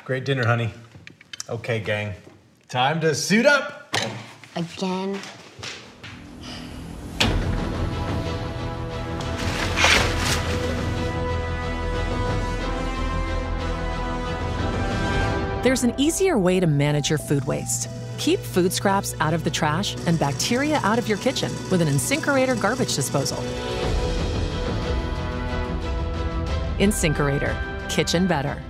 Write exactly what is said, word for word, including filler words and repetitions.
Great dinner, honey. Okay, gang. Time to suit up. Again? There's an easier way to manage your food waste. Keep food scraps out of the trash and bacteria out of your kitchen with an InSinkErator garbage disposal. InSinkErator, kitchen better.